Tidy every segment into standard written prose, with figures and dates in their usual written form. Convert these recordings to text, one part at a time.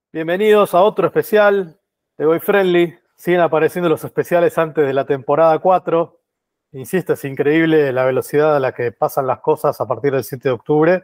Bienvenidos a otro especial de Boy Friendly. Siguen apareciendo los especiales antes de la temporada 4. Insisto, es increíble la velocidad a la que pasan las cosas a partir del 7 de octubre.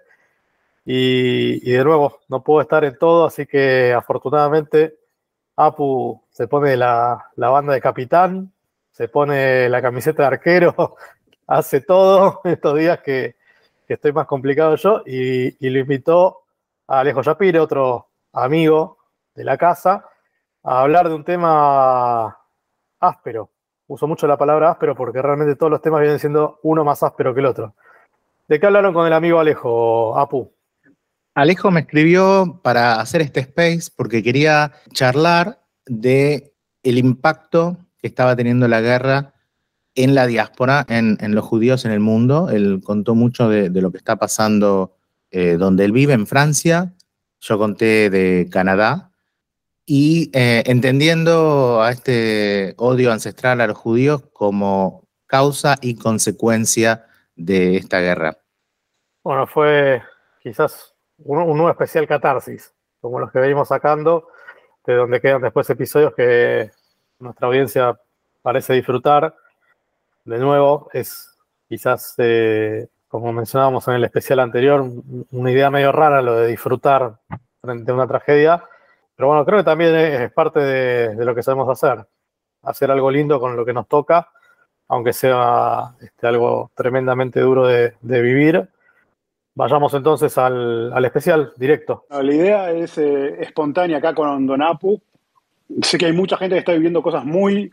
Y de nuevo, no puedo estar en todo, así que afortunadamente Apu se pone la banda de capitán, se pone la camiseta de arquero, hace todo estos días que estoy más complicado yo. Y lo invitó a Alejo Shapiro, otro amigo de la casa, a hablar de un tema áspero. Uso mucho la palabra áspero porque realmente todos los temas vienen siendo uno más áspero que el otro. ¿De qué hablaron con el amigo Alejo, Apu? Alejo me escribió para hacer este space porque quería charlar de el impacto que estaba teniendo la guerra en la diáspora, en los judíos en el mundo. Él contó mucho de lo que está pasando donde él vive, en Francia. Yo conté de Canadá. Y entendiendo a este odio ancestral a los judíos como causa y consecuencia de esta guerra. Bueno, fue quizás un nuevo especial catarsis, como los que venimos sacando, de donde quedan después episodios que nuestra audiencia parece disfrutar. De nuevo, es quizás, como mencionábamos en el especial anterior, una idea medio rara lo de disfrutar frente a una tragedia. Pero bueno, creo que también es parte de lo que sabemos hacer algo lindo con lo que nos toca, aunque sea algo tremendamente duro de vivir. Vayamos entonces al especial directo. La idea es espontánea acá con Don Apu. Sé que hay mucha gente que está viviendo cosas muy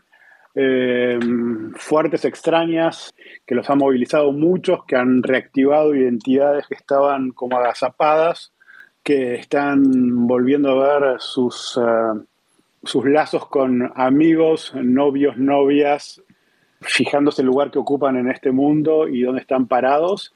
fuertes, extrañas, que los han movilizado muchos, que han reactivado identidades que estaban como agazapadas, que están volviendo a ver sus lazos con amigos, novios, novias, fijándose el lugar que ocupan en este mundo y dónde están parados.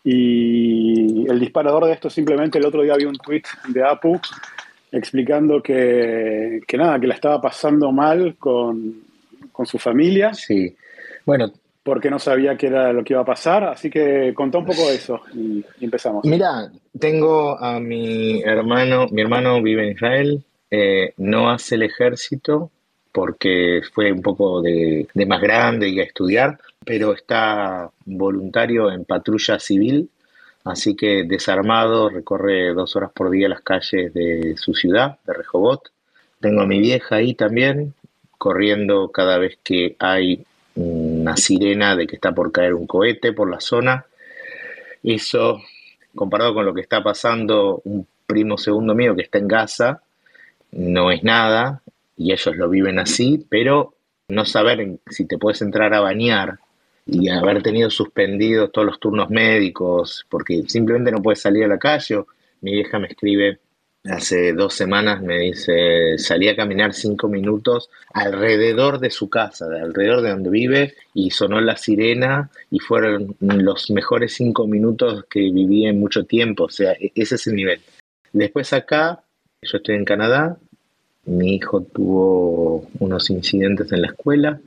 Y el disparador de esto, simplemente el otro día vi un tweet de Apu explicando que nada, que la estaba pasando mal con su familia. Sí, bueno. Porque no sabía qué era lo que iba a pasar, así que contá un poco de eso y empezamos. Mira, tengo a mi hermano vive en Israel, no hace el ejército porque fue un poco de más grande y a estudiar, pero está voluntario en patrulla civil, así que desarmado recorre 2 horas por día las calles de su ciudad, de Rehovot. Tengo a mi vieja ahí también, corriendo cada vez que hay una sirena de que está por caer un cohete por la zona. Eso, comparado con lo que está pasando un primo segundo mío que está en Gaza, no es nada, y ellos lo viven así, pero no saber si te puedes entrar a bañar y haber tenido suspendidos todos los turnos médicos, porque simplemente no puedes salir a la calle. Mi vieja me escribe hace 2 semanas, me dice, salí a caminar 5 minutos alrededor de su casa, alrededor de donde vive, y sonó la sirena y fueron los mejores 5 minutos que viví en mucho tiempo. O sea, ese es el nivel. Después acá, yo estoy en Canadá, mi hijo tuvo unos incidentes en la escuela,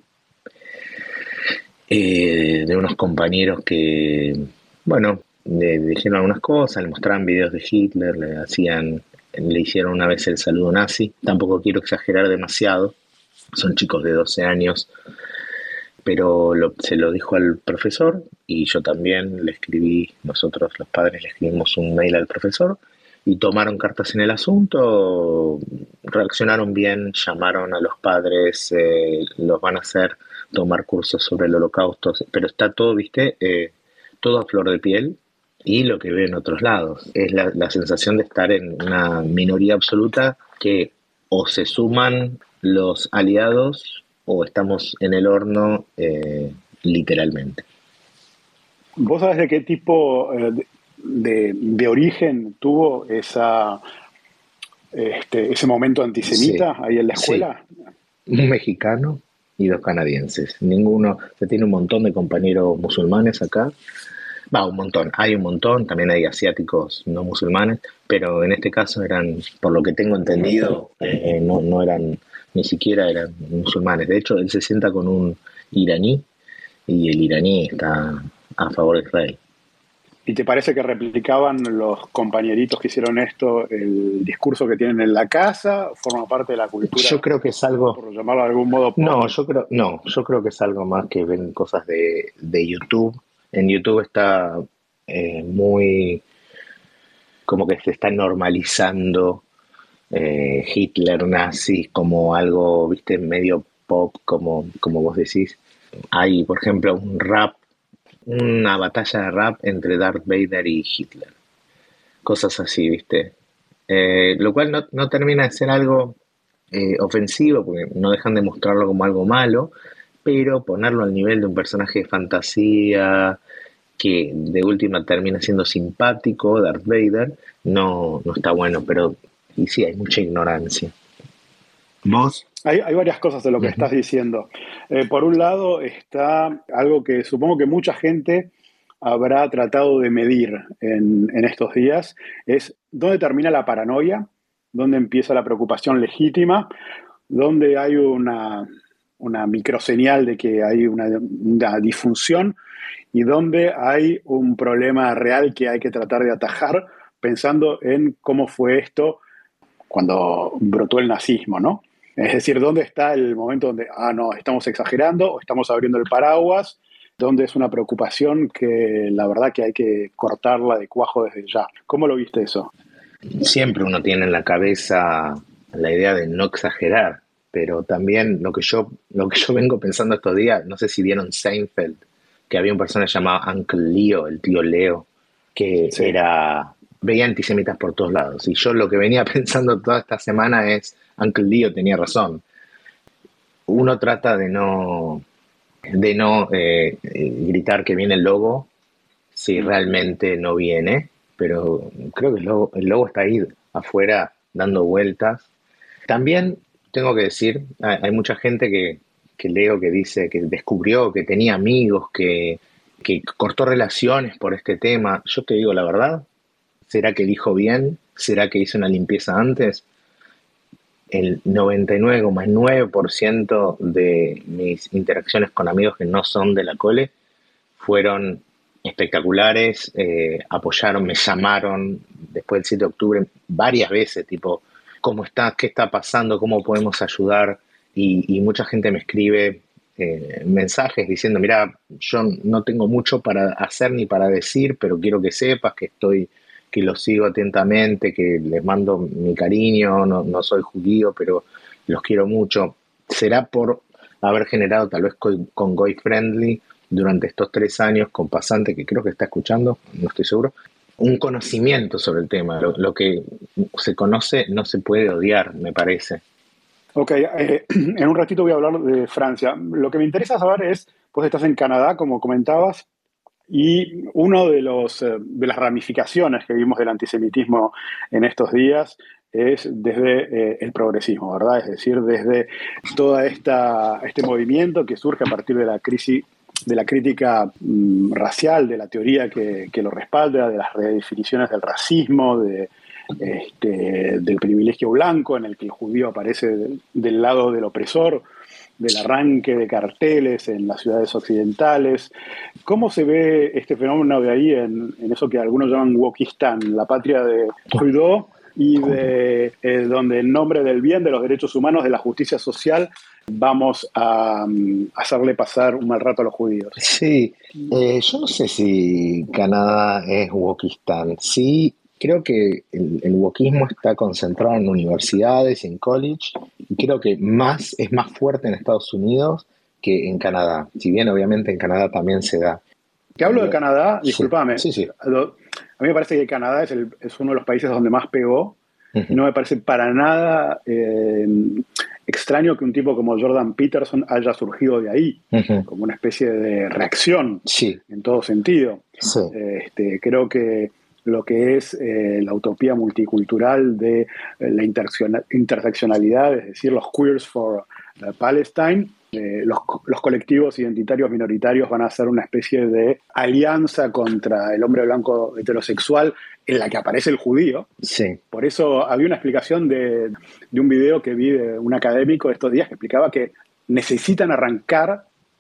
de unos compañeros que, bueno, le dijeron algunas cosas, le mostraban videos de Hitler, le hicieron una vez el saludo nazi. Tampoco quiero exagerar demasiado, son chicos de 12 años, pero se lo dijo al profesor y yo también le escribí, nosotros los padres le escribimos un mail al profesor y tomaron cartas en el asunto, reaccionaron bien, llamaron a los padres, los van a hacer tomar cursos sobre el holocausto, pero está todo, viste, todo a flor de piel. Y lo que veo en otros lados es la sensación de estar en una minoría absoluta, que o se suman los aliados o estamos en el horno, literalmente. ¿Vos sabés de qué tipo de origen tuvo ese momento antisemita ahí en la escuela? Sí. Un mexicano y 2 canadienses. Ninguno, se tiene un montón de compañeros musulmanes acá. Un montón, hay un montón, también hay asiáticos no musulmanes, pero en este caso eran, por lo que tengo entendido, no eran, ni siquiera eran musulmanes. De hecho, él se sienta con un iraní y el iraní está a favor de Israel. ¿Y te parece que replicaban los compañeritos que hicieron esto el discurso que tienen en la casa? ¿Forma parte de la cultura, Yo creo que es algo, por llamarlo de algún modo? yo creo que es algo más que ven cosas de YouTube. En YouTube está muy, como que se está normalizando Hitler, nazis, como algo, viste, medio pop, como vos decís. Hay, por ejemplo, una batalla de rap entre Darth Vader y Hitler. Cosas así, viste. Lo cual no termina de ser algo ofensivo, porque no dejan de mostrarlo como algo malo, pero ponerlo al nivel de un personaje de fantasía que de última termina siendo simpático, Darth Vader, no está bueno, pero y sí, hay mucha ignorancia. ¿Vos? Hay varias cosas de lo que Ujú. estás diciendo. Por un lado está algo que supongo que mucha gente habrá tratado de medir en estos días, es dónde termina la paranoia, dónde empieza la preocupación legítima, dónde hay una microseñal de que hay una disfunción y dónde hay un problema real que hay que tratar de atajar pensando en cómo fue esto cuando brotó el nazismo, ¿no? Es decir, ¿dónde está el momento donde, no, estamos exagerando o estamos abriendo el paraguas? Donde es una preocupación que la verdad que hay que cortarla de cuajo desde ya. ¿Cómo lo viste eso? Siempre uno tiene en la cabeza la idea de no exagerar, pero también lo que yo vengo pensando estos días, no sé si vieron Seinfeld, que había un personaje llamado Uncle Leo, el tío Leo, que Sí. veía antisemitas por todos lados. Y yo lo que venía pensando toda esta semana es, Uncle Leo tenía razón. Uno trata de no gritar que viene el lobo si realmente no viene, pero creo que el lobo está ahí afuera dando vueltas. También tengo que decir, hay mucha gente que leo que dice que descubrió que tenía amigos, que cortó relaciones por este tema. Yo te digo la verdad, ¿será que dijo bien? ¿Será que hizo una limpieza antes? El 99,9% de mis interacciones con amigos que no son de la cole fueron espectaculares, apoyaron, me llamaron después del 7 de octubre varias veces, tipo, ¿cómo estás? ¿Qué está pasando? ¿Cómo podemos ayudar? Y mucha gente me escribe mensajes diciendo, mira, yo no tengo mucho para hacer ni para decir, pero quiero que sepas que los sigo atentamente, que les mando mi cariño, no soy judío, pero los quiero mucho. Será por haber generado tal vez con Goy Friendly durante estos 3 años con Pasante, que creo que está escuchando, no estoy seguro, un conocimiento sobre el tema. Lo que se conoce no se puede odiar, me parece. Ok, en un ratito voy a hablar de Francia. Lo que me interesa saber es, pues estás en Canadá, como comentabas, y uno de las ramificaciones que vimos del antisemitismo en estos días es desde el progresismo, ¿verdad? Es decir, desde toda este movimiento que surge a partir de la crisis, de la crítica racial, de la teoría que lo respalda, de las redefiniciones del racismo, del privilegio blanco en el que el judío aparece del lado del opresor, del arranque de carteles en las ciudades occidentales. ¿Cómo se ve este fenómeno de ahí en eso que algunos llaman Wokistan, la patria de Trudeau, y de donde en nombre del bien, de los derechos humanos, de la justicia social, vamos a hacerle pasar un mal rato a los judíos? Sí, yo no sé si Canadá es wokistán. Sí, creo que el wokismo está concentrado en universidades y en college, y creo que es más fuerte en Estados Unidos que en Canadá. Si bien obviamente en Canadá también se da. Que hablo de Canadá, Sí, discúlpame, sí, sí. a mí me parece que Canadá es uno de los países donde más pegó y Ujú, no me parece para nada extraño que un tipo como Jordan Peterson haya surgido de ahí, ujú. como una especie de reacción Sí, en todo sentido. sí. Creo que lo que es la utopía multicultural de la interseccionalidad, es decir, los Queers for Palestine, los colectivos identitarios minoritarios van a ser una especie de alianza contra el hombre blanco heterosexual en la que aparece el judío. Sí, Por eso había una explicación de un video que vi de un académico estos días que explicaba que necesitan arrancar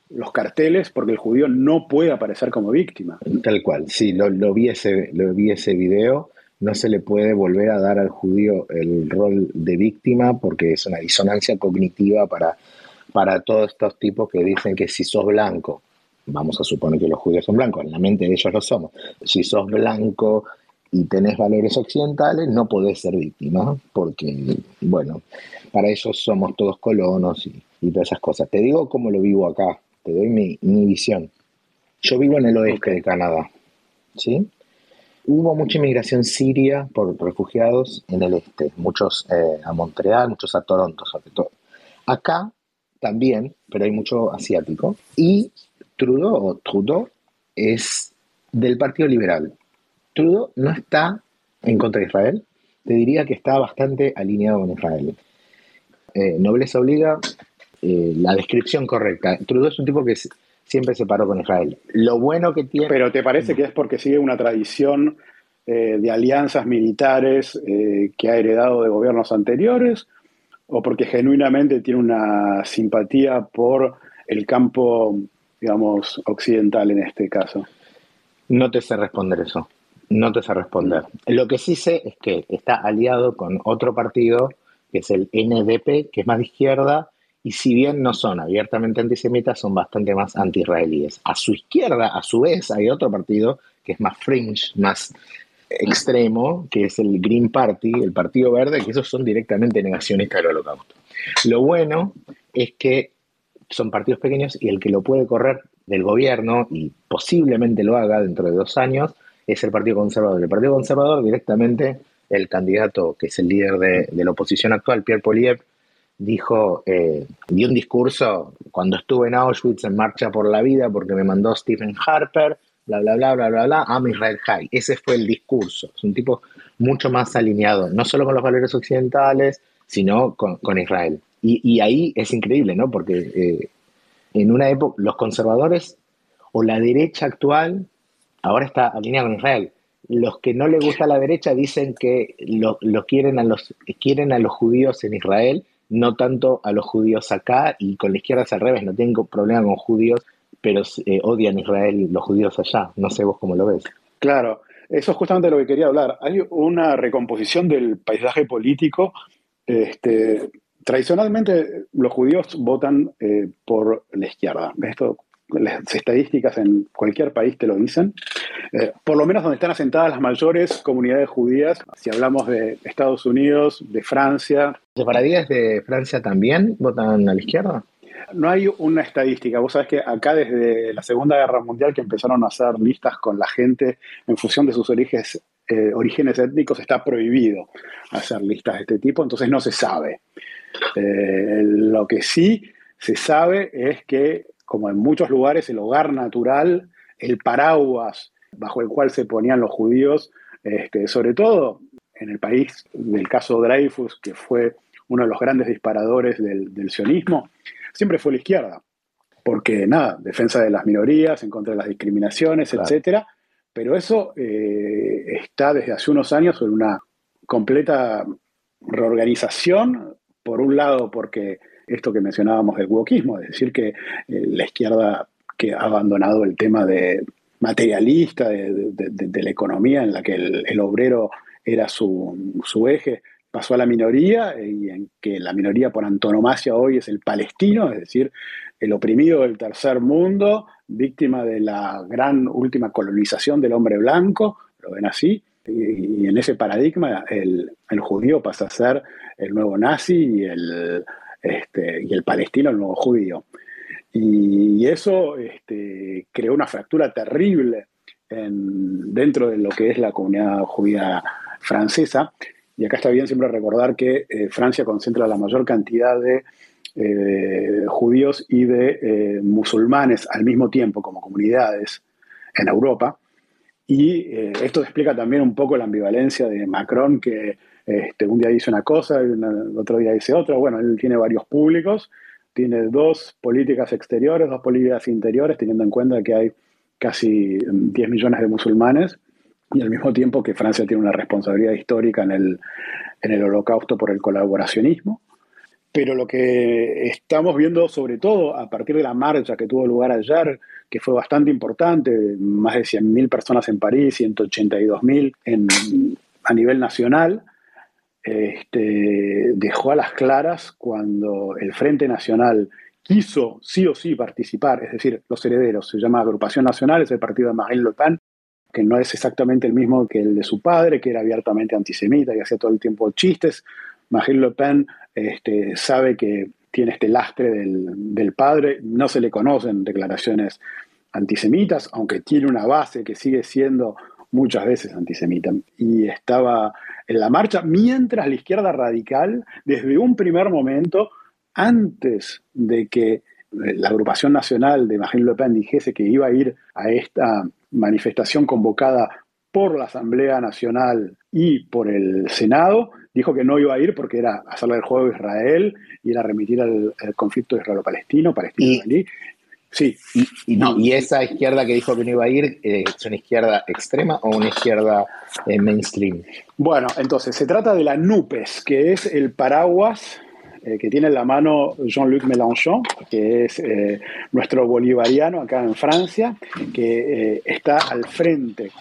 los carteles porque el judío no puede aparecer como víctima. Tal cual, sí, lo vi ese video. No se le puede volver a dar al judío el rol de víctima porque es una disonancia cognitiva para todos estos tipos que dicen que si sos blanco, vamos a suponer que los judíos son blancos, en la mente de ellos lo somos, si sos blanco y tenés valores occidentales, no podés ser víctima, porque, bueno, para ellos somos todos colonos y todas esas cosas. Te digo cómo lo vivo acá, te doy mi visión. Yo vivo en el oeste de Canadá, ¿sí? Hubo mucha inmigración siria por refugiados en el este, muchos a Montreal, muchos a Toronto sobre todo. Acá también, pero hay mucho asiático. Y Trudeau es del Partido Liberal. Trudeau no está en contra de Israel, te diría que está bastante alineado con Israel. Nobleza obliga, la descripción correcta. Trudeau es un tipo que siempre se paró con Israel. Lo bueno que tiene... ¿Pero te parece que es porque sigue una tradición de alianzas militares que ha heredado de gobiernos anteriores? ¿O porque genuinamente tiene una simpatía por el campo, digamos, occidental en este caso? No te sé responder eso. No te sé responder. Lo que sí sé es que está aliado con otro partido, que es el NDP, que es más de izquierda, y si bien no son abiertamente antisemitas, son bastante más anti-israelíes. A su izquierda, a su vez, hay otro partido que es más fringe, más extremo, que es el Green Party, el Partido Verde, que esos son directamente negacionistas del Holocausto. Lo bueno es que son partidos pequeños y el que lo puede correr del gobierno, y posiblemente lo haga dentro de 2 años, es el Partido Conservador. El Partido Conservador directamente, el candidato que es el líder de la oposición actual, Pierre Poilievre, dio un discurso cuando estuve en Auschwitz en Marcha por la Vida porque me mandó Stephen Harper, bla, bla, bla, bla, bla, bla, I'm Israel High. Ese fue el discurso. Es un tipo mucho más alineado, no solo con los valores occidentales, sino con Israel. Y ahí es increíble, ¿no? Porque en una época los conservadores o la derecha actual ahora está alineada con Israel. Los que no les gusta la derecha dicen que quieren a los judíos en Israel, no tanto a los judíos acá, y con la izquierda es al revés, no tengo problema con judíos, pero odian a Israel los judíos allá. No sé vos cómo lo ves. Claro, eso es justamente lo que quería hablar. Hay una recomposición del paisaje político. Tradicionalmente los judíos votan por la izquierda. Esto, las estadísticas en cualquier país te lo dicen. Por lo menos donde están asentadas las mayores comunidades judías, si hablamos de Estados Unidos, de Francia. ¿Los sefaradíes de Francia también votan a la izquierda? No hay una estadística. Vos sabés que acá desde la Segunda Guerra Mundial que empezaron a hacer listas con la gente en función de sus orígenes étnicos, está prohibido hacer listas de este tipo, entonces no se sabe. Lo que sí se sabe es que, como en muchos lugares, el hogar natural, el paraguas bajo el cual se ponían los judíos, sobre todo en el país del caso Dreyfus, que fue uno de los grandes disparadores del sionismo, siempre fue la izquierda, porque nada, defensa de las minorías, en contra de las discriminaciones, claro, etcétera, pero eso está desde hace unos años en una completa reorganización, por un lado porque esto que mencionábamos del wokismo, es decir, que la izquierda que ha abandonado el tema de materialista de la economía en la que el obrero era su eje, pasó a la minoría, y en que la minoría por antonomasia hoy es el palestino, es decir, el oprimido del tercer mundo, víctima de la gran última colonización del hombre blanco, lo ven así, y en ese paradigma el judío pasa a ser el nuevo nazi y el palestino el nuevo judío. Y eso creó una fractura terrible dentro de lo que es la comunidad judía francesa. Y acá está bien siempre recordar que Francia concentra la mayor cantidad de judíos y de musulmanes al mismo tiempo como comunidades en Europa. Y esto explica también un poco la ambivalencia de Macron, que un día dice una cosa y otro día dice otra. Bueno, él tiene varios públicos, tiene 2 políticas exteriores, 2 políticas interiores, teniendo en cuenta que hay casi 10 millones de musulmanes, y al mismo tiempo que Francia tiene una responsabilidad histórica en el Holocausto por el colaboracionismo. Pero lo que estamos viendo, sobre todo a partir de la marcha que tuvo lugar ayer, que fue bastante importante, más de 100.000 personas en París, 182.000 a nivel nacional, dejó a las claras cuando el Frente Nacional quiso sí o sí participar, es decir, los herederos, se llama Agrupación Nacional, es el partido de Marine Le Pen, que no es exactamente el mismo que el de su padre, que era abiertamente antisemita y hacía todo el tiempo chistes. Marine Le Pen sabe que tiene este lastre del padre, no se le conocen declaraciones antisemitas, aunque tiene una base que sigue siendo muchas veces antisemita. Y estaba en la marcha, mientras la izquierda radical, desde un primer momento, antes de que la agrupación nacional de Marine Le Pen dijese que iba a ir a esta manifestación convocada por la Asamblea Nacional y por el Senado, dijo que no iba a ir porque era hacerle el juego a Israel y era remitir al conflicto israelo-palestino, palestino-israelí. Sí. ¿Y esa izquierda que dijo que no iba a ir, es una izquierda extrema o una izquierda mainstream? Bueno, entonces se trata de la NUPES, que es el paraguas que tiene en la mano Jean-Luc Mélenchon, que es nuestro bolivariano acá en Francia, que está al frente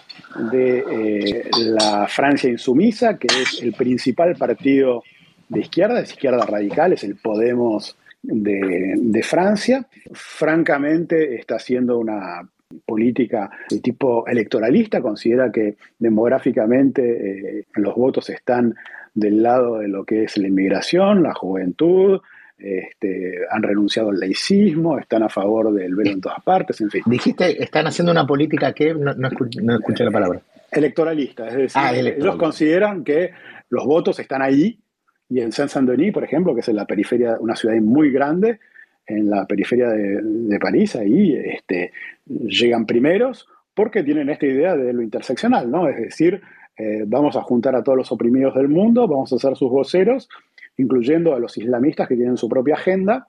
de la Francia insumisa, que es el principal partido de izquierda, es izquierda radical, es el Podemos de Francia. Francamente está haciendo una política de tipo electoralista, considera que demográficamente los votos están del lado de lo que es la inmigración, la juventud, han renunciado al laicismo, están a favor del velo en todas partes, en fin. Dijiste, están haciendo una política que no escuché la palabra. Electoralista, es decir, ellos consideran que los votos están ahí, y en Saint-Saint-Denis, por ejemplo, que es en la periferia, una ciudad muy grande, en la periferia de París, ahí llegan primeros porque tienen esta idea de lo interseccional, ¿no? Es decir, vamos a juntar a todos los oprimidos del mundo, vamos a ser sus voceros, incluyendo a los islamistas que tienen su propia agenda.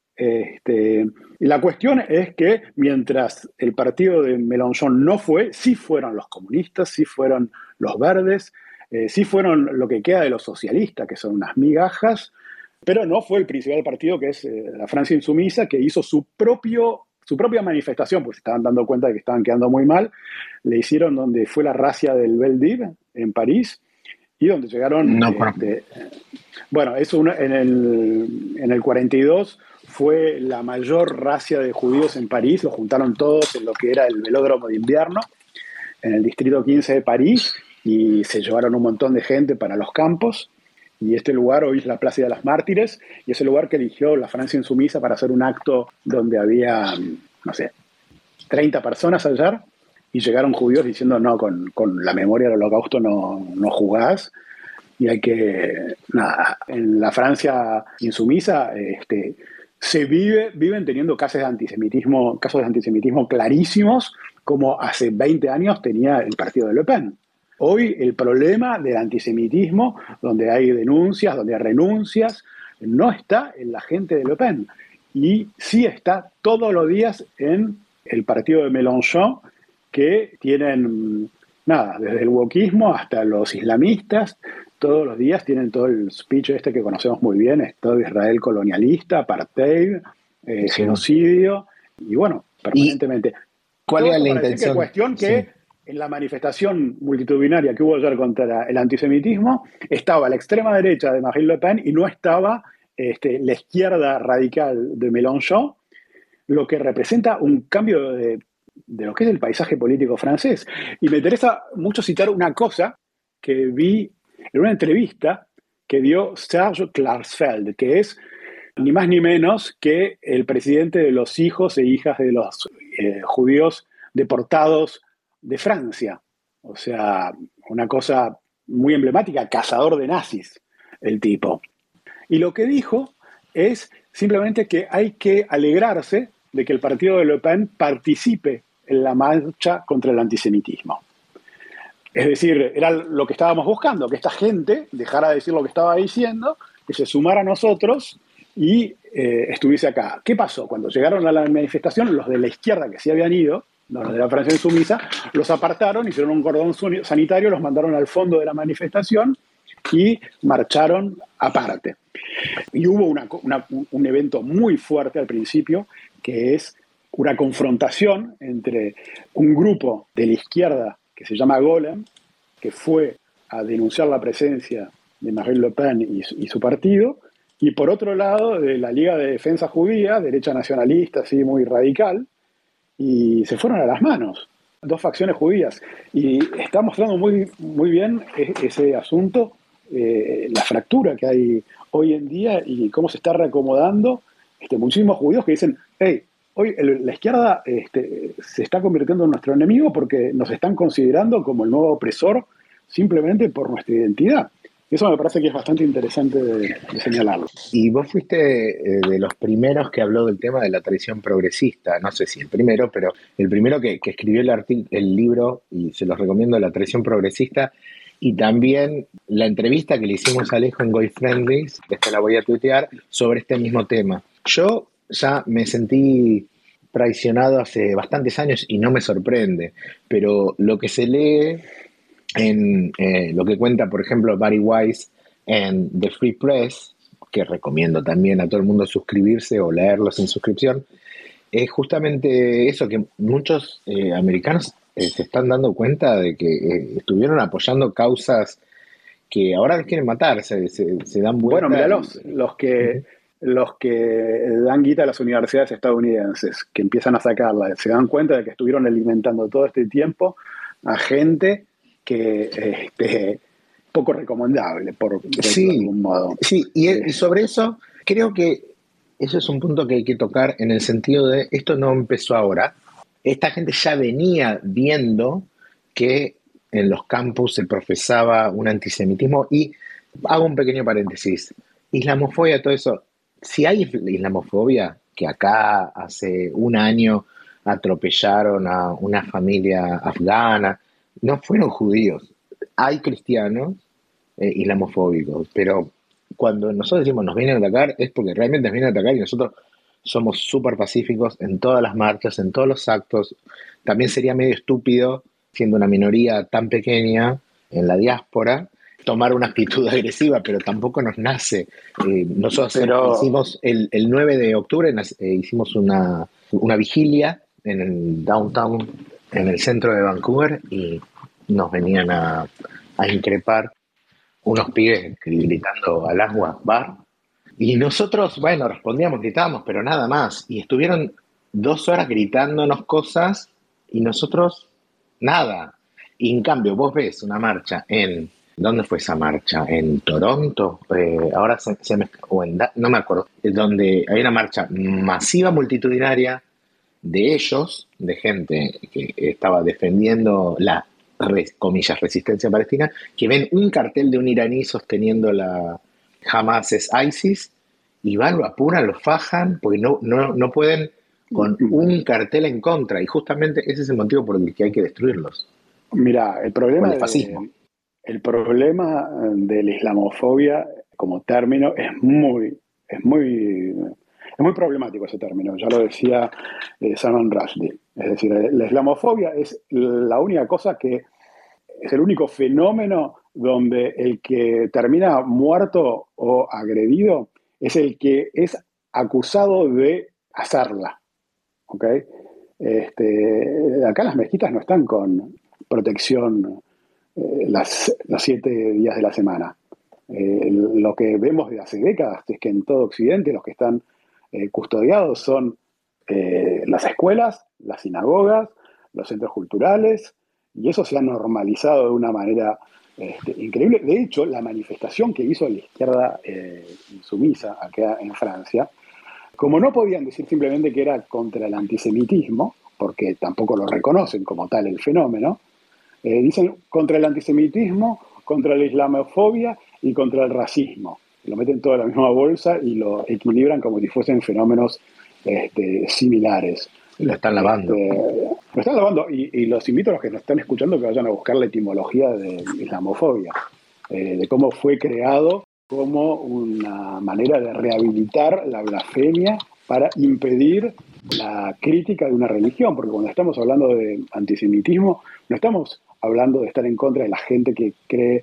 Y la cuestión es que mientras el partido de Mélenchon no fue, sí fueron los comunistas, sí fueron los verdes, sí fueron lo que queda de los socialistas, que son unas migajas, pero no fue el principal partido, que es la Francia insumisa, que hizo su propia manifestación, pues se estaban dando cuenta de que estaban quedando muy mal. Le hicieron donde fue la racia del Vel-d'Hiv, en París, y donde llegaron... bueno, eso en el 42 fue la mayor racia de judíos en París, los juntaron todos en lo que era el velódromo de invierno, en el distrito 15 de París, y se llevaron un montón de gente para los campos. Y este lugar hoy es la Plaza de las Mártires, y es el lugar que eligió la Francia insumisa para hacer un acto donde había, no sé, 30 personas ayer, y llegaron judíos diciendo, no, con la memoria del holocausto no jugás, y hay que, nada, en la Francia insumisa viven teniendo casos de antisemitismo clarísimos, como hace 20 años tenía el partido de Le Pen. Hoy el problema del antisemitismo, donde hay denuncias, donde hay renuncias, no está en la gente de Le Pen. Y sí está todos los días en el partido de Mélenchon, que tienen, nada, desde el wokismo hasta los islamistas, todos los días tienen todo el speech que conocemos muy bien, Estado de Israel colonialista, apartheid, genocidio, y bueno, permanentemente. ¿Cuál era la intención? Cuestión que en la manifestación multitudinaria que hubo ayer contra el antisemitismo, estaba la extrema derecha de Marine Le Pen y no estaba la izquierda radical de Mélenchon, lo que representa un cambio de lo que es el paisaje político francés. Y me interesa mucho citar una cosa que vi en una entrevista que dio Serge Klarsfeld, que es ni más ni menos que el presidente de los hijos e hijas de los judíos deportados de Francia. O sea, una cosa muy emblemática, cazador de nazis, el tipo. Y lo que dijo es simplemente que hay que alegrarse de que el partido de Le Pen participe en la marcha contra el antisemitismo. Es decir, era lo que estábamos buscando, que esta gente dejara de decir lo que estaba diciendo, que se sumara a nosotros y estuviese acá. ¿Qué pasó? Cuando llegaron a la manifestación, los de la izquierda que sí habían ido, los de la Francia insumisa, los apartaron, hicieron un cordón sanitario, los mandaron al fondo de la manifestación y marcharon aparte. Y hubo un evento muy fuerte al principio, que es una confrontación entre un grupo de la izquierda que se llama Golem, que fue a denunciar la presencia de Marine Le Pen y su partido, y por otro lado de la Liga de Defensa Judía, derecha nacionalista, así muy radical, y se fueron a las manos, dos facciones judías. Y está mostrando muy, muy bien ese asunto, la fractura que hay hoy en día y cómo se está reacomodando muchísimos judíos que dicen, hey, hoy la izquierda se está convirtiendo en nuestro enemigo porque nos están considerando como el nuevo opresor simplemente por nuestra identidad. Eso me parece que es bastante interesante de señalarlo. Y vos fuiste de los primeros que habló del tema de la tradición progresista, no sé si el primero, pero el primero que escribió el libro, y se los recomiendo, La tradición progresista, y también la entrevista que le hicimos a Alejo en Goy Friendly, después la voy a tuitear, sobre este mismo tema. Yo ya me sentí traicionado hace bastantes años y no me sorprende, pero lo que se lee en lo que cuenta, por ejemplo, Barry Weiss en The Free Press, que recomiendo también a todo el mundo suscribirse o leerlo sin suscripción, es justamente eso, que muchos americanos se están dando cuenta de que estuvieron apoyando causas que ahora los quieren matar, se dan vuelta. Bueno, mirá los que dan guita a las universidades estadounidenses, que empiezan a sacarla, se dan cuenta de que estuvieron alimentando todo este tiempo a gente que poco recomendable, por decirlo de algún modo. Sí, y sobre eso, creo que eso es un punto que hay que tocar en el sentido de, esto no empezó ahora, esta gente ya venía viendo que en los campus se profesaba un antisemitismo, y hago un pequeño paréntesis, islamofobia, todo eso, si hay islamofobia, que acá hace un año atropellaron a una familia afgana, no fueron judíos, hay cristianos islamofóbicos, pero cuando nosotros decimos nos vienen a atacar es porque realmente nos vienen a atacar, y nosotros somos súper pacíficos en todas las marchas, en todos los actos. También sería medio estúpido, siendo una minoría tan pequeña en la diáspora, tomar una actitud agresiva, pero tampoco nos nace. Nosotros hicimos el 9 de octubre, hicimos una vigilia en el downtown, en el centro de Vancouver, y nos venían a increpar unos pibes gritando al agua, bar. Y nosotros, bueno, respondíamos, gritábamos, pero nada más. Y estuvieron 2 horas gritándonos cosas y nosotros nada. Y en cambio, vos ves una marcha en... ¿Dónde fue esa marcha? ¿En Toronto? Ahora no me acuerdo. Donde hay una marcha masiva, multitudinaria de ellos, de gente que estaba defendiendo la, comillas, resistencia palestina, que ven un cartel de un iraní sosteniendo la Hamas es ISIS, y van, lo apuran, lo fajan, porque no pueden con un cartel en contra, y justamente ese es el motivo por el que hay que destruirlos. Mira, el problema de la islamofobia como término es muy problemático ese término, ya lo decía Salman Rushdie. Es decir, la islamofobia es la única cosa que es el único fenómeno donde el que termina muerto o agredido es el que es acusado de hacerla. ¿Okay? Acá las mezquitas no están con protección los 7 días de la semana. Lo que vemos desde hace décadas es que en todo Occidente los que están custodiados son las escuelas, las sinagogas, los centros culturales, y eso se ha normalizado de una manera increíble. De hecho, la manifestación que hizo la izquierda insumisa acá en Francia, como no podían decir simplemente que era contra el antisemitismo, porque tampoco lo reconocen como tal el fenómeno, dicen contra el antisemitismo, contra la islamofobia y contra el racismo. Lo meten todo en la misma bolsa y lo equilibran como si fuesen fenómenos similares. Lo están lavando. Lo están lavando, y los invito a los que nos están escuchando que vayan a buscar la etimología de islamofobia, de cómo fue creado como una manera de rehabilitar la blasfemia para impedir la crítica de una religión, porque cuando estamos hablando de antisemitismo no estamos hablando de estar en contra de la gente que cree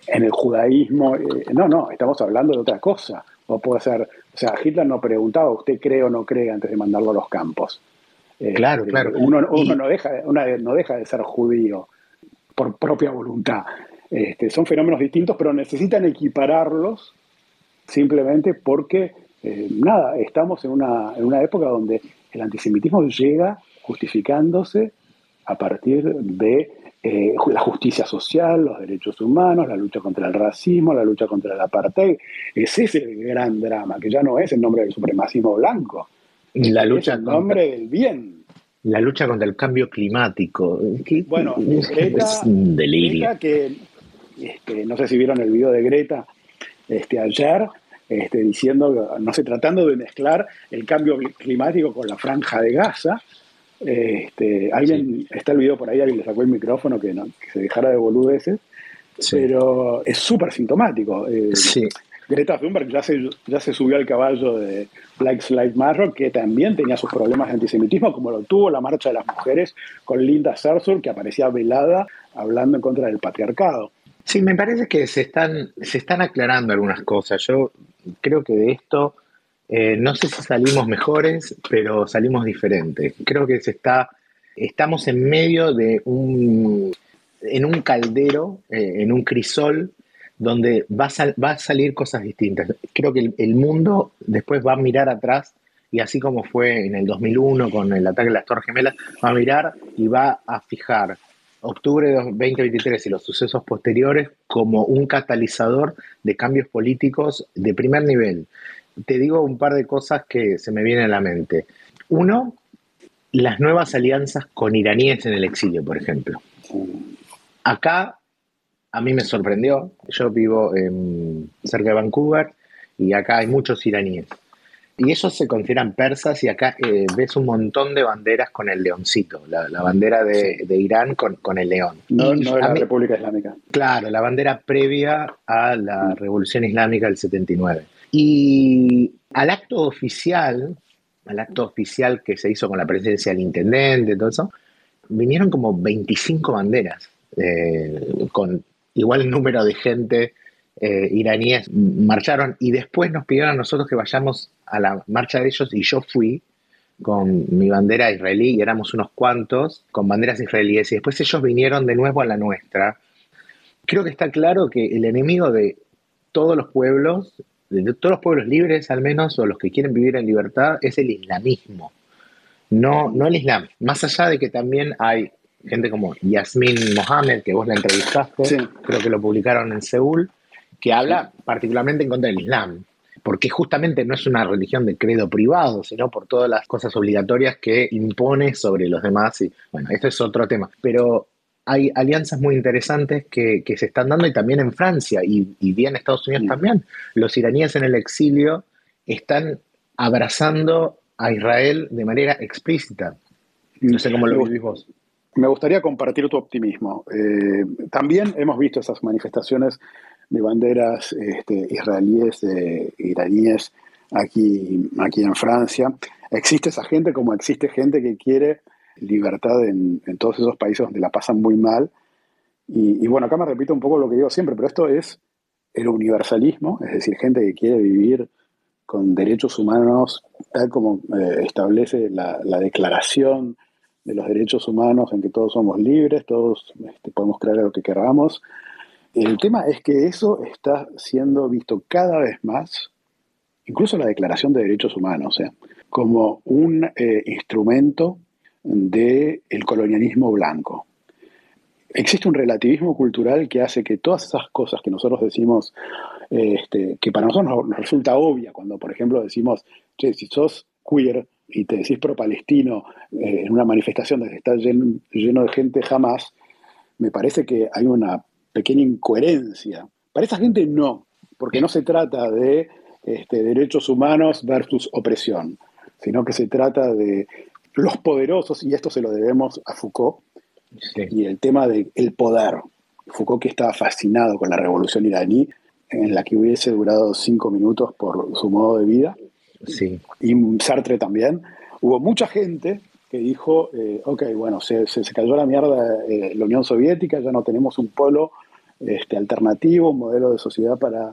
en el judaísmo. No, estamos hablando de otra cosa. O puede ser, o sea, Hitler no preguntaba, ¿usted cree o no cree antes de mandarlo a los campos? Claro, claro. Uno no deja de ser judío por propia voluntad. Son fenómenos distintos, pero necesitan equipararlos simplemente porque, estamos en una época donde el antisemitismo llega justificándose a partir de la justicia social, los derechos humanos, la lucha contra el racismo, la lucha contra el apartheid. Ese es el gran drama, que ya no es en nombre del supremacismo blanco, La lucha es en nombre del bien. La lucha contra el cambio climático. Bueno, Es un delirio. Greta que, no sé si vieron el video de Greta ayer, diciendo, no sé, tratando de mezclar el cambio climático con la franja de Gaza. Alguien, está el video por ahí, alguien le sacó el micrófono que se dejara de boludeces, sí. Pero es súper sintomático. Sí. Greta Thunberg ya se subió al caballo de Black Lives Matter, que también tenía sus problemas de antisemitismo, como lo tuvo la marcha de las mujeres con Linda Sarsour, que aparecía velada hablando en contra del patriarcado. Sí, me parece que se están aclarando algunas cosas. Yo creo que de esto, no sé si salimos mejores, pero salimos diferentes. Creo que estamos en medio de en un caldero, en un crisol, donde va a salir cosas distintas. Creo que el mundo después va a mirar atrás, y así como fue en el 2001 con el ataque de las Torres Gemelas, va a mirar y va a fijar octubre de 2023 y los sucesos posteriores como un catalizador de cambios políticos de primer nivel. Te digo un par de cosas que se me vienen a la mente. Uno, las nuevas alianzas con iraníes en el exilio, por ejemplo. Acá a mí me sorprendió. Yo vivo cerca de Vancouver y acá hay muchos iraníes. Y ellos se consideran persas y acá ves un montón de banderas con el leoncito, la bandera de Irán con el león. No de la República Islámica. Claro, la bandera previa a la Revolución Islámica del 79. Y al acto oficial que se hizo con la presencia del intendente, todo eso, vinieron como 25 banderas, con igual número de gente iraníes marcharon, y después nos pidieron a nosotros que vayamos a la marcha de ellos, y yo fui con mi bandera israelí y éramos unos cuantos con banderas israelíes, y después ellos vinieron de nuevo a la nuestra. Creo que está claro que el enemigo de todos los pueblos libres al menos, o los que quieren vivir en libertad, es el islamismo, no el islam. Más allá de que también hay gente como Yasmin Mohammed, que vos la entrevistaste, sí. Creo que lo publicaron en Seúl, que habla particularmente en contra del Islam, porque justamente no es una religión de credo privado, sino por todas las cosas obligatorias que impone sobre los demás. Y bueno, este es otro tema. Pero hay alianzas muy interesantes que se están dando, y también en Francia y bien en Estados Unidos también. Los iraníes en el exilio están abrazando a Israel de manera explícita. No sé cómo lo vivís vos. Me gustaría compartir tu optimismo. También hemos visto esas manifestaciones de banderas israelíes, iraníes aquí en Francia. Existe esa gente, como existe gente que quiere libertad en todos esos países donde la pasan muy mal. Y bueno, acá me repito un poco lo que digo siempre, pero esto es el universalismo, es decir, gente que quiere vivir con derechos humanos tal como establece la Declaración de los Derechos Humanos, en que todos somos libres, todos podemos creer lo que queramos. El tema es que eso está siendo visto cada vez más, incluso la Declaración de Derechos Humanos, como un instrumento del colonialismo blanco. Existe un relativismo cultural que hace que todas esas cosas que nosotros decimos, que para nosotros nos resulta obvia, cuando por ejemplo decimos, che, si sos queer y te decís pro-palestino en una manifestación donde está lleno de gente jamás, me parece que hay una pequeña incoherencia. Para esa gente no, porque no se trata de derechos humanos versus opresión, sino que se trata de los poderosos, y esto se lo debemos a Foucault, sí. Y el tema del poder. Foucault, que estaba fascinado con la revolución iraní, en la que hubiese durado 5 minutos por su modo de vida. Sí. Y Sartre también. Hubo mucha gente que dijo, ok, bueno, se cayó a la mierda la Unión Soviética, ya no tenemos un polo alternativo, un modelo de sociedad para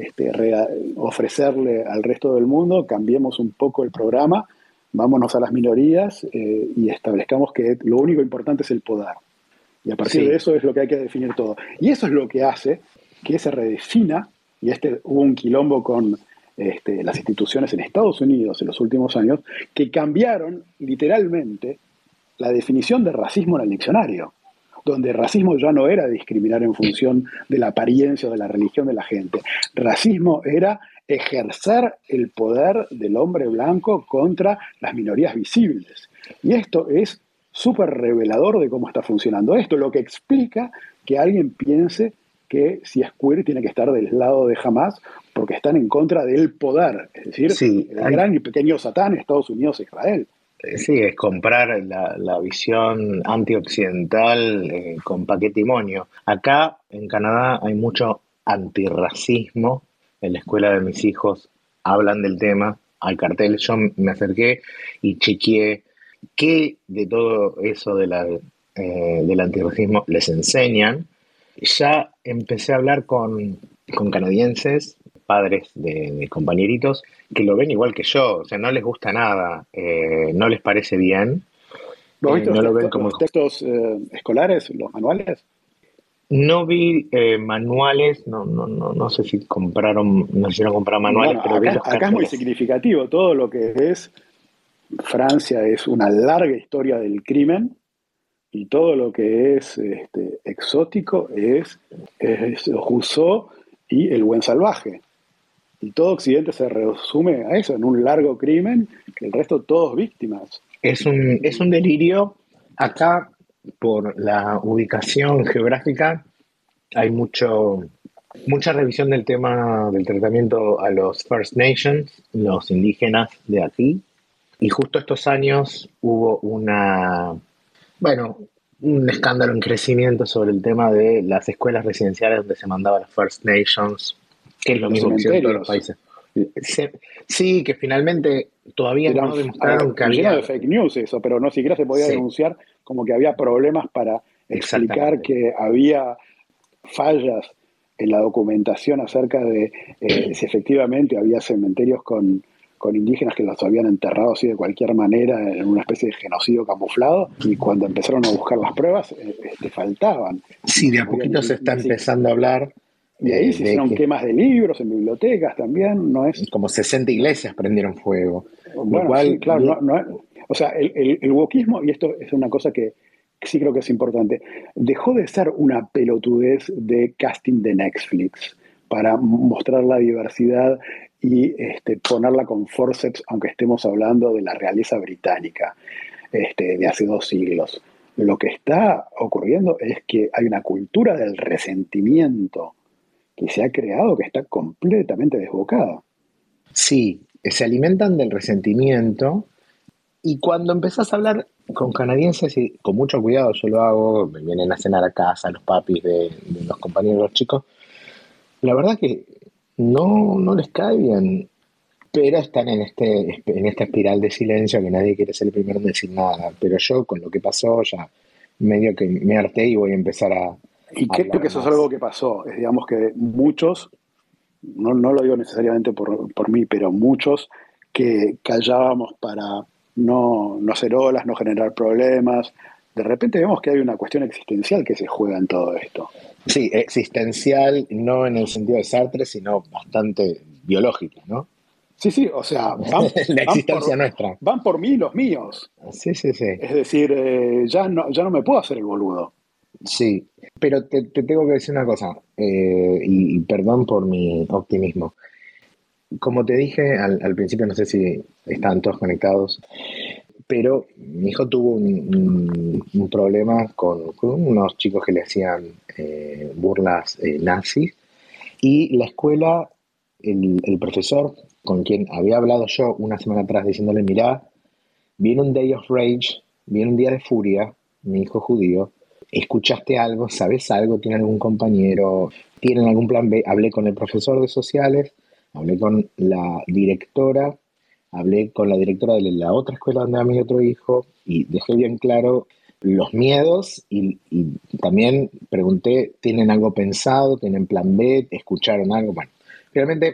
ofrecerle al resto del mundo, cambiemos un poco el programa, vámonos a las minorías y establezcamos que lo único importante es el poder. Y a partir de eso es lo que hay que definir todo. Y eso es lo que hace que se redefina, y hubo un quilombo con las instituciones en Estados Unidos en los últimos años, que cambiaron literalmente la definición de racismo en el diccionario, donde racismo ya no era discriminar en función de la apariencia o de la religión de la gente. Racismo era ejercer el poder del hombre blanco contra las minorías visibles. Y esto es súper revelador de cómo está funcionando esto, lo que explica que alguien piense que si es queer tiene que estar del lado de Hamás porque están en contra del poder, es decir, el gran y pequeño Satán, Estados Unidos e Israel. Sí, es comprar la visión antioccidental con paquete y moño. Acá en Canadá hay mucho antirracismo. En la escuela de mis hijos hablan del tema, hay carteles. Yo me acerqué y chequeé qué de todo eso del antirracismo les enseñan. Ya empecé a hablar con canadienses, padres de compañeritos, que lo ven igual que yo, o sea, no les gusta nada, no les parece bien. ¿Vos viste no lo ven como... los textos escolares, los manuales? No vi manuales, no sé si no hicieron comprar manuales, Bueno, pero vi los acá es muy carteles. significativo. Todo lo que es Francia es una larga historia del crimen y todo lo que es exótico es Rousseau y el buen salvaje. Y todo Occidente se resume a eso, en un largo crimen, que el resto todos víctimas. Es un delirio. Acá, por la ubicación geográfica, hay mucha revisión del tema del tratamiento a los First Nations, los indígenas de aquí. Y justo estos años hubo un escándalo en crecimiento sobre el tema de las escuelas residenciales donde se mandaba a las First Nations, que es lo Los mismo que hicieron en todos los cementerios. países. Sí, que finalmente todavía Eran, no demostraron que lleno había... de fake news eso, pero no siquiera se podía Sí, denunciar como que había problemas para explicar exactamente. que había fallas en la documentación acerca de si efectivamente había cementerios con indígenas que los habían enterrado así de cualquier manera en una especie de genocidio camuflado, y cuando empezaron a buscar las pruebas faltaban. Sí, No de se a podía poquito se está empezando a hablar y ahí se de hicieron que quemas de libros en bibliotecas también, no es... como 60 iglesias prendieron fuego, lo Bueno, sí, cual claro, o sea, el wokismo, y esto es una cosa que sí creo que es importante, dejó de ser una pelotudez de casting de Netflix para mostrar la diversidad y ponerla con forceps, aunque estemos hablando de la realeza británica de hace 2 siglos. Lo que está ocurriendo es que hay una cultura del resentimiento que se ha creado que está completamente desbocada. sí, se alimentan del resentimiento. Y cuando empezás a hablar con canadienses, y con mucho cuidado yo lo hago, me vienen a cenar a casa los papis de los compañeros de los chicos, la verdad que no les cae bien, pero están en esta espiral de silencio que nadie quiere ser el primero en decir nada. Pero yo con lo que pasó ya medio que me harté y voy a empezar a Y creo que hablar eso es algo más. que pasó. Es, digamos que muchos, no lo digo necesariamente por mí, pero muchos que callábamos para no hacer olas, no generar problemas, de repente vemos que hay una cuestión existencial que se juega en todo esto. Sí, existencial, no en el sentido de Sartre, sino bastante biológico, ¿no? Sí, sí, o sea, La existencia nuestra. van por mí y los míos. Sí, sí, sí. Es decir, ya no me puedo hacer el boludo. Sí, pero te tengo que decir una cosa, y perdón por mi optimismo. Como te dije al principio, no sé si estaban todos conectados, pero mi hijo tuvo un problema con unos chicos que le hacían burlas nazis, y la escuela, el profesor con quien había hablado yo una semana atrás diciéndole, mirá, viene un day of rage, viene un día de furia, mi hijo judío, ¿escuchaste algo? ¿Sabes algo? ¿Tienen algún compañero? ¿Tienen algún plan B? Hablé con el profesor de sociales, hablé con la directora, hablé con la directora de la otra escuela donde va mi otro hijo y dejé bien claro los miedos y también pregunté, ¿tienen algo pensado? ¿Tienen plan B? ¿Escucharon algo? Bueno, realmente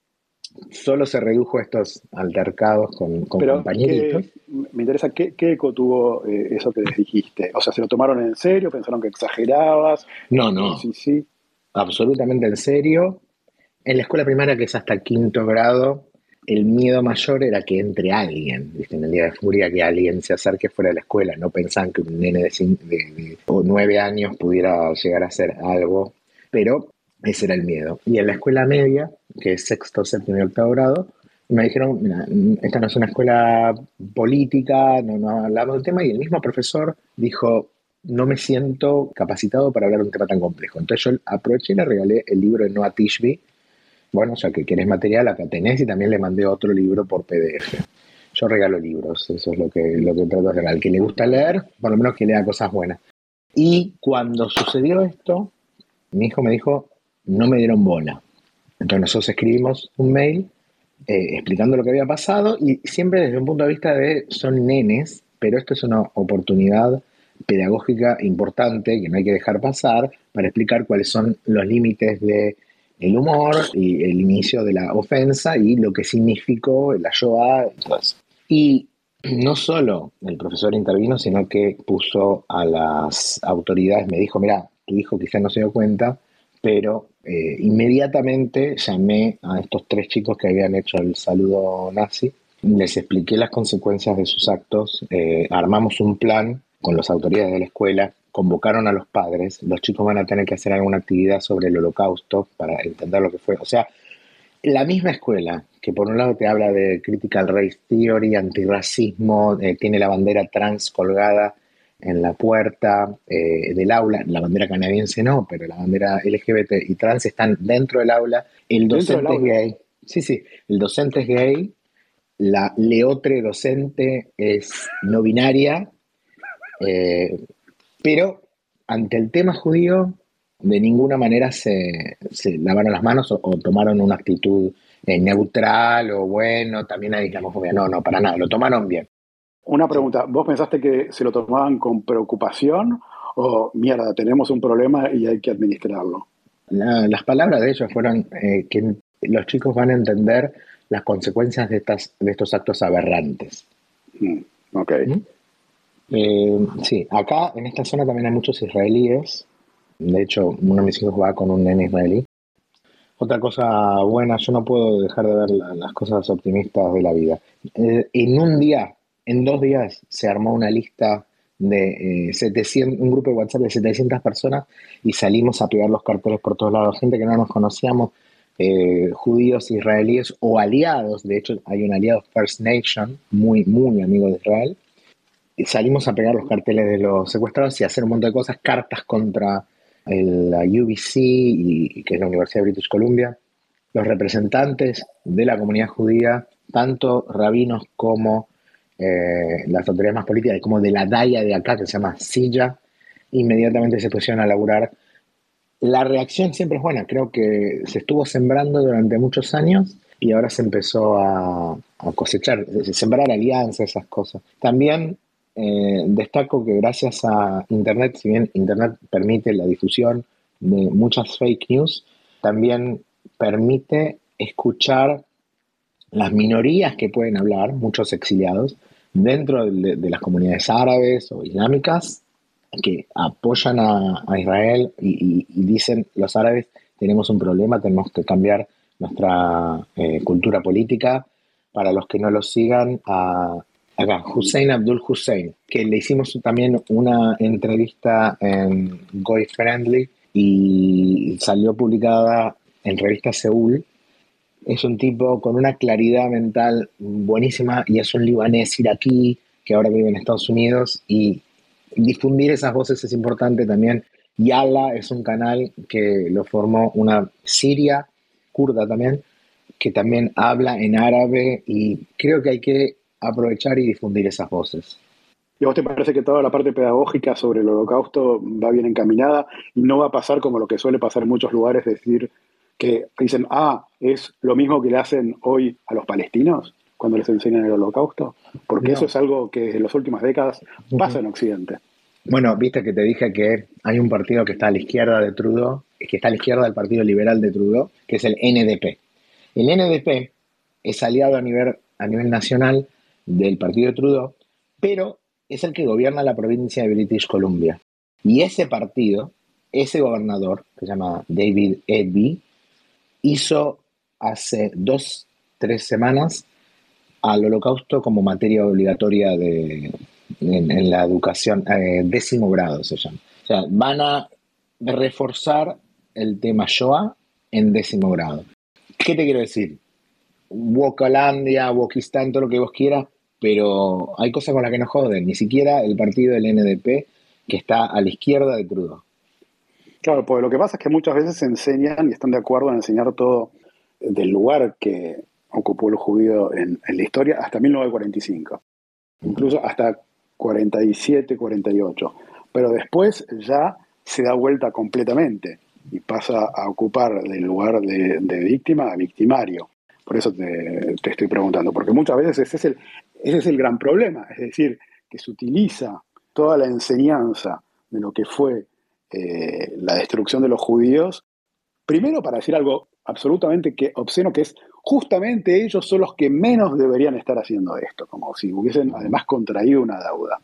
solo se redujo a estos altercados con Pero compañeritos. me interesa, ¿qué eco tuvo eso que les dijiste? O sea, ¿se lo tomaron en serio? ¿Pensaron que exagerabas? No, no, Sí, sí. absolutamente en serio. En la escuela primaria, que es hasta quinto grado, el miedo mayor era que entre alguien, ¿viste? En el día de furia, que alguien se acerque fuera de la escuela. No pensaban que un nene o 9 años pudiera llegar a hacer algo, pero ese era el miedo. Y en la escuela media, que es sexto, séptimo y octavo grado, me dijeron, mira, esta no es una escuela política, no hablamos del tema, y el mismo profesor dijo, no me siento capacitado para hablar de un tema tan complejo. Entonces yo aproveché y le regalé el libro de Noah Tishby. Bueno, ya que querés material, acá tenés, y también le mandé otro libro por PDF. Yo regalo libros, eso es lo que trato de hacer. Al que le gusta leer, por lo menos que lea cosas buenas. Y cuando sucedió esto, mi hijo me dijo, no me dieron bola. Entonces nosotros escribimos un mail explicando lo que había pasado y siempre desde un punto de vista de son nenes, pero esto es una oportunidad pedagógica importante que no hay que dejar pasar para explicar cuáles son los límites de el humor y el inicio de la ofensa y lo que significó la Shoah y todo eso. Y no solo el profesor intervino, sino que puso a las autoridades, me dijo, mira, tu hijo quizás no se dio cuenta, pero inmediatamente llamé a estos 3 chicos que habían hecho el saludo nazi, les expliqué las consecuencias de sus actos, armamos un plan con las autoridades de la escuela, convocaron a los padres, los chicos van a tener que hacer alguna actividad sobre el holocausto para entender lo que fue. O sea, la misma escuela, que por un lado te habla de critical race theory, antirracismo, tiene la bandera trans colgada en la puerta del aula, la bandera canadiense no, pero la bandera LGBT y trans están dentro del aula, el Dentro del docente es aula. gay, sí, el docente es gay, la leotre docente es no binaria, eh, pero ante el tema judío, de ninguna manera se lavaron las manos o tomaron una actitud neutral o bueno, también hay islamofobia. No, para nada, lo tomaron bien. Una Sí. pregunta, ¿vos pensaste que se lo tomaban con preocupación o mierda, tenemos un problema y hay que administrarlo? Las palabras de ellos fueron que los chicos van a entender las consecuencias de estos actos aberrantes. Ok. ¿Mm? Sí, acá en esta zona también hay muchos israelíes. De hecho, uno de mis hijos va con un nene israelí. Otra cosa buena, yo no puedo dejar de ver las cosas optimistas de la vida. En 2 días, se armó una lista de 700, un grupo de WhatsApp de 700 personas y salimos a pegar los carteles por todos lados. Gente que no nos conocíamos, judíos, israelíes o aliados. De hecho, hay un aliado First Nation, muy, muy amigo de Israel. Y salimos a pegar los carteles de los secuestrados y a hacer un montón de cosas, cartas contra la UBC, que es la Universidad de British Columbia, los representantes de la comunidad judía, tanto rabinos como las autoridades más políticas, como de la DAIA de acá, que se llama Silla, inmediatamente se pusieron a laburar. La reacción siempre es buena, creo que se estuvo sembrando durante muchos años y ahora se empezó a cosechar, sembrar alianzas, esas cosas. También destaco que gracias a Internet, si bien Internet permite la difusión de muchas fake news, también permite escuchar las minorías que pueden hablar, muchos exiliados, dentro de las comunidades árabes o islámicas, que apoyan a Israel y dicen los árabes tenemos un problema, tenemos que cambiar nuestra cultura política. Para los que no lo sigan, acá, Hussein Abdul Hussein, que le hicimos también una entrevista en Goy Friendly y salió publicada en revista Seúl. Es un tipo con una claridad mental buenísima y es un libanés iraquí que ahora vive en Estados Unidos y difundir esas voces es importante también. Yala es un canal que lo formó una siria, kurda también, que también habla en árabe y creo que hay que aprovechar y difundir esas voces. ¿Y a vos te parece que toda la parte pedagógica sobre el holocausto va bien encaminada y no va a pasar como lo que suele pasar en muchos lugares, decir que dicen, es lo mismo que le hacen hoy a los palestinos cuando les enseñan el holocausto? Porque eso No. es algo que en las últimas décadas pasa en Occidente. Bueno, viste que te dije que hay un partido que está a la izquierda de Trudeau, que está a la izquierda del Partido Liberal de Trudeau, que es el NDP. El NDP es aliado a nivel nacional del partido de Trudeau, pero es el que gobierna la provincia de British Columbia. Y ese partido, ese gobernador, que se llama David Eby, hizo hace 2, 3 semanas al holocausto como materia obligatoria en la educación, 10.º grado se llama. O sea, van a reforzar el tema Shoah en 10.º grado. ¿Qué te quiero decir? Wokalandia, Wokistán, todo lo que vos quieras, pero hay cosas con las que no joden, ni siquiera el partido del NDP, que está a la izquierda de Trudeau. Claro, porque lo que pasa es que muchas veces se enseñan y están de acuerdo en enseñar todo del lugar que ocupó el judío en la historia hasta 1945, incluso hasta 47, 48. Pero después ya se da vuelta completamente y pasa a ocupar del lugar de víctima a victimario. Por eso te estoy preguntando, porque muchas veces ese es el gran problema, es decir, que se utiliza toda la enseñanza de lo que fue la destrucción de los judíos, primero para decir algo absolutamente obsceno, que es justamente ellos son los que menos deberían estar haciendo esto, como si hubiesen además contraído una deuda.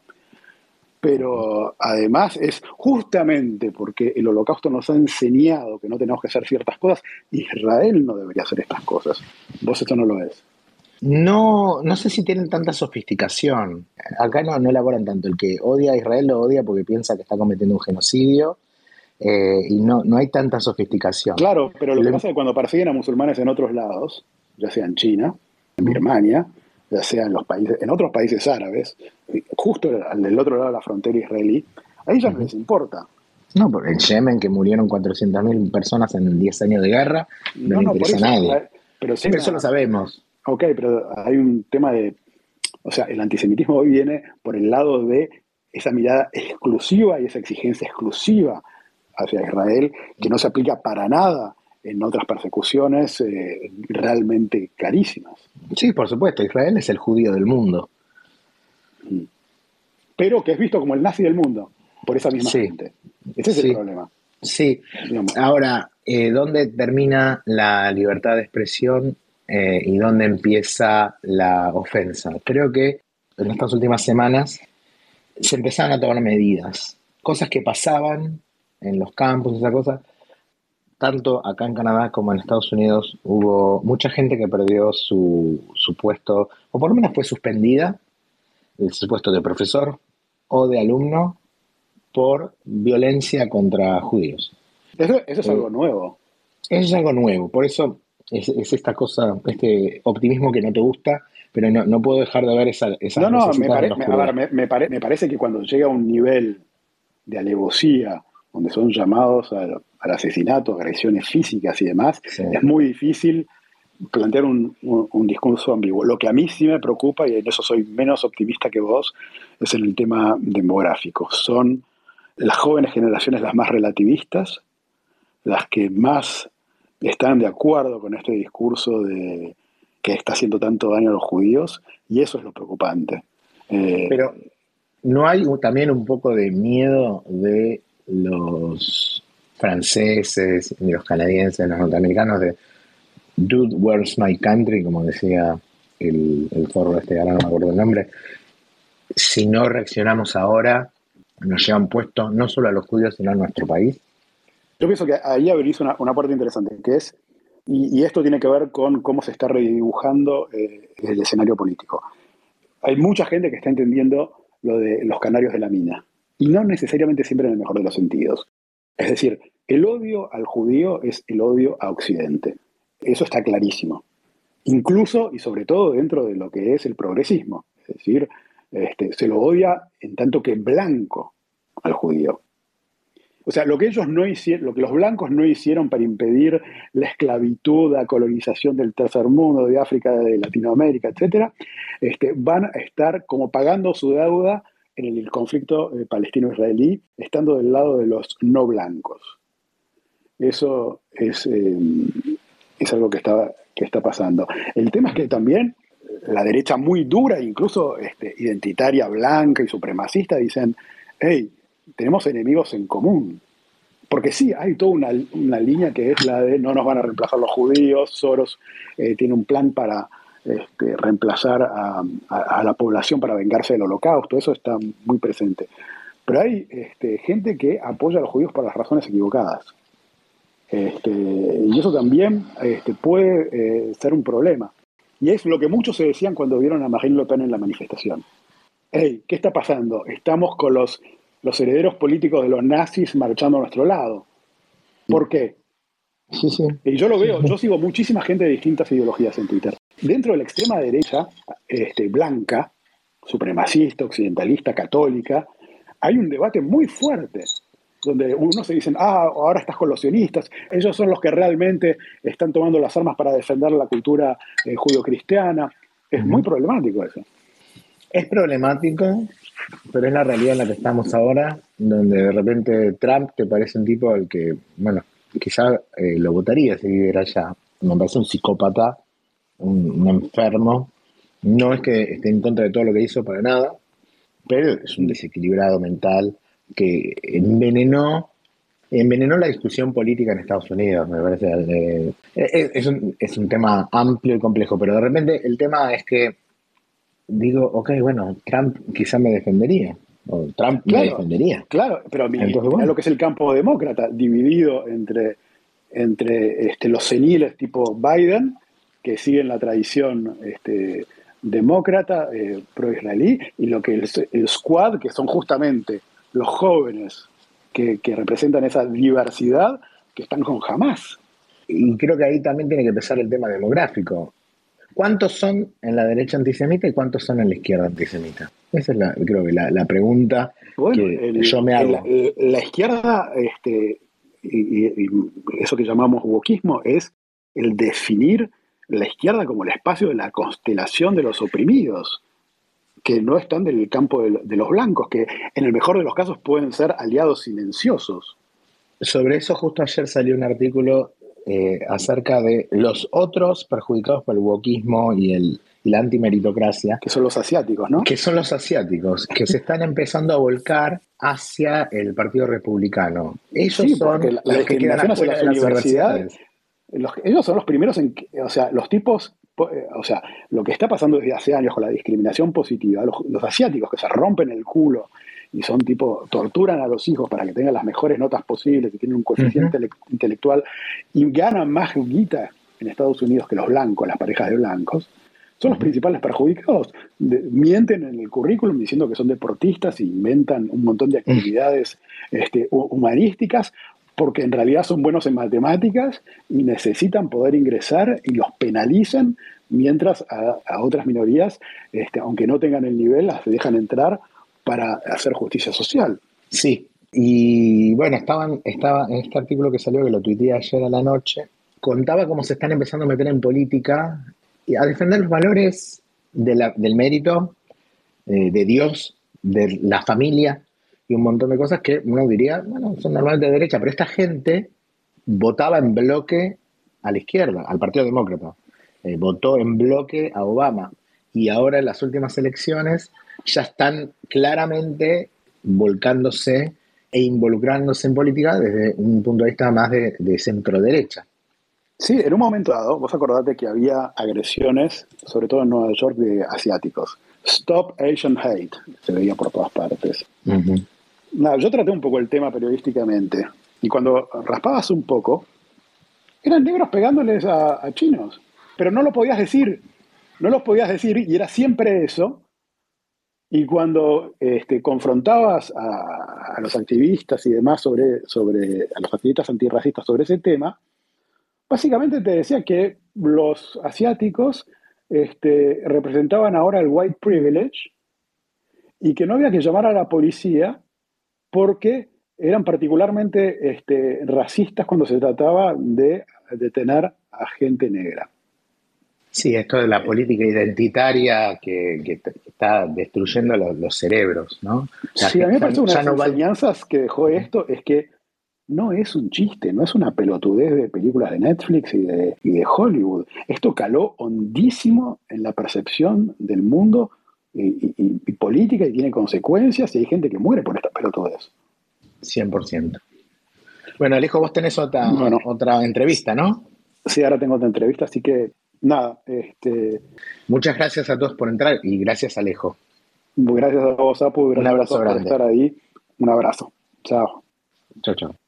Pero además es justamente porque el Holocausto nos ha enseñado que no tenemos que hacer ciertas cosas, Israel no debería hacer estas cosas. Vos esto no lo ves. No, no sé si tienen tanta sofisticación. Acá no elaboran tanto. El que odia a Israel lo odia porque piensa que está cometiendo un genocidio, y no hay tanta sofisticación. Claro, pero lo que pasa es que cuando persiguen a musulmanes en otros lados, ya sea en China, en Birmania, ya sea en otros países árabes, justo del otro lado de la frontera israelí, a ellos no les importa. No, porque en Yemen, que murieron 400.000 personas en 10 años de guerra, no le interesa a nadie. Pero sí, pero eso lo sabemos. Ok, pero hay un tema de... O sea, el antisemitismo hoy viene por el lado de esa mirada exclusiva y esa exigencia exclusiva hacia Israel, que no se aplica para nada en otras persecuciones realmente clarísimas. Sí, por supuesto, Israel es el judío del mundo. Pero que es visto como el nazi del mundo, por esa misma Sí. gente. Ese es el problema. Sí. Digamos. Ahora, ¿dónde termina la libertad de expresión y dónde empieza la ofensa? Creo que en estas últimas semanas se empezaron a tomar medidas, cosas que pasaban en los campos, esa cosa. Tanto acá en Canadá como en Estados Unidos hubo mucha gente que perdió su puesto, o por lo menos fue suspendida, su puesto de profesor o de alumno por violencia contra judíos. Eso es algo nuevo. Eso es algo nuevo, por eso es esta cosa, este optimismo que no te gusta, pero no puedo dejar de ver esas me parece que cuando llega a un nivel de alevosía, donde son llamados al asesinato, agresiones físicas y demás, sí, es muy difícil plantear un discurso ambiguo. Lo que a mí sí me preocupa, y en eso soy menos optimista que vos, es en el tema demográfico. Son las jóvenes generaciones las más relativistas, las que más están de acuerdo con este discurso de que está haciendo tanto daño a los judíos, y eso es lo preocupante. Pero ¿no hay también un poco de miedo de los franceses, de los canadienses, de los norteamericanos, de "Dude, where's my country", como decía el forro ahora no me acuerdo el nombre? Si no reaccionamos ahora, nos llevan puestos no solo a los judíos, sino a nuestro país. Yo pienso que ahí abrís una parte interesante, que es, y esto tiene que ver con cómo se está redibujando el escenario político. Hay mucha gente que está entendiendo lo de los canarios de la mina, y no necesariamente siempre en el mejor de los sentidos. Es decir, el odio al judío es el odio a Occidente. Eso está clarísimo. Incluso y sobre todo dentro de lo que es el progresismo. Es decir, se lo odia en tanto que blanco al judío. O sea, lo que ellos no hicieron, lo que los blancos no hicieron para impedir la esclavitud, la colonización del tercer mundo, de África, de Latinoamérica, etcétera, van a estar como pagando su deuda en el conflicto palestino-israelí, estando del lado de los no blancos. Eso es algo que está pasando. El tema es que también la derecha muy dura, incluso identitaria, blanca y supremacista, dicen, hey, tenemos enemigos en común. Porque sí, hay toda una línea que es la de no nos van a reemplazar los judíos, Soros tiene un plan para reemplazar a la población para vengarse del holocausto, eso está muy presente. Pero hay gente que apoya a los judíos por las razones equivocadas. Y eso también puede ser un problema. Y es lo que muchos se decían cuando vieron a Marine Le Pen en la manifestación. Hey, ¿qué está pasando? Estamos con los herederos políticos de los nazis marchando a nuestro lado. ¿Por qué? Sí, sí. Y yo lo veo, yo sigo muchísima gente de distintas ideologías en Twitter. Dentro de la extrema derecha, blanca, supremacista, occidentalista, católica, hay un debate muy fuerte, donde unos se dicen, ahora estás con los sionistas, ellos son los que realmente están tomando las armas para defender la cultura judio-cristiana. Es muy problemático eso. Es problemático, pero es la realidad en la que estamos ahora, donde de repente Trump te parece un tipo al que, bueno, quizá lo votaría si viviera allá. Me parece un psicópata, un enfermo. No es que esté en contra de todo lo que hizo para nada, pero es un desequilibrado mental que envenenó la discusión política en Estados Unidos, me parece. Es un tema amplio y complejo, pero de repente el tema es que digo, ok, bueno, Trump quizá me defendería, o Trump me defendería. Claro, pero mira lo que es el campo demócrata, dividido entre los seniles tipo Biden, que siguen la tradición demócrata, pro-israelí, y lo que el squad, que son justamente los jóvenes que representan esa diversidad, que están con Hamás. Y creo que ahí también tiene que empezar el tema demográfico. ¿Cuántos son en la derecha antisemita y cuántos son en la izquierda antisemita? Esa es creo que la pregunta que yo me hago. La izquierda, y eso que llamamos wokismo, es el definir la izquierda como el espacio de la constelación de los oprimidos, que no están del campo de los blancos, que en el mejor de los casos pueden ser aliados silenciosos. Sobre eso justo ayer salió un artículo acerca de los otros perjudicados por el wokismo y la antimeritocracia. Que son los asiáticos, ¿no? Que son los asiáticos, que se están empezando a volcar hacia el Partido Republicano. Ellos son la discriminación hacia las universidades. Ellos son los primeros los tipos, lo que está pasando desde hace años con la discriminación positiva, los asiáticos que se rompen el culo y son torturan a los hijos para que tengan las mejores notas posibles, que tienen un coeficiente intelectual y ganan más guita en Estados Unidos que los blancos, las parejas de blancos, son los principales perjudicados. Mienten en el currículum diciendo que son deportistas e inventan un montón de actividades humanísticas porque en realidad son buenos en matemáticas y necesitan poder ingresar y los penalizan, mientras a otras minorías, aunque no tengan el nivel, las dejan entrar para hacer justicia social. Sí, y bueno, estaba en este artículo que salió, que lo tuiteé ayer a la noche, contaba cómo se están empezando a meter en política y a defender los valores del mérito, de Dios, de la familia y un montón de cosas que uno diría, bueno, son normalmente de derecha, pero esta gente votaba en bloque a la izquierda, al Partido Demócrata, votó en bloque a Obama y ahora en las últimas elecciones ya están claramente volcándose e involucrándose en política desde un punto de vista más de centro-derecha. Sí, en un momento dado, vos acordate que había agresiones, sobre todo en Nueva York, de asiáticos. Stop Asian Hate, se veía por todas partes. Nada, yo traté un poco el tema periodísticamente, y cuando raspabas un poco, eran negros pegándoles a chinos, pero no lo podías decir, y era siempre eso. Y cuando confrontabas a los activistas y demás a los activistas antirracistas sobre ese tema, básicamente te decía que los asiáticos representaban ahora el white privilege y que no había que llamar a la policía porque eran particularmente racistas cuando se trataba de detener a gente negra. Sí, esto de la política identitaria que está destruyendo los cerebros, ¿no? Sí, a mí me parece una de las enseñanzas que dejó esto es que no es un chiste, no es una pelotudez de películas de Netflix y de Hollywood. Esto caló hondísimo en la percepción del mundo y política y tiene consecuencias y hay gente que muere por esta pelotudez. 100%. Bueno, Alejo, vos tenés otra entrevista, ¿no? Sí, ahora tengo otra entrevista, así que nada. Muchas gracias a todos por entrar y gracias, Alejo. Gracias a vos, Apu, y Un gracias a abrazo todos por grande. estar ahí. Un abrazo. Chao. Chao, chao.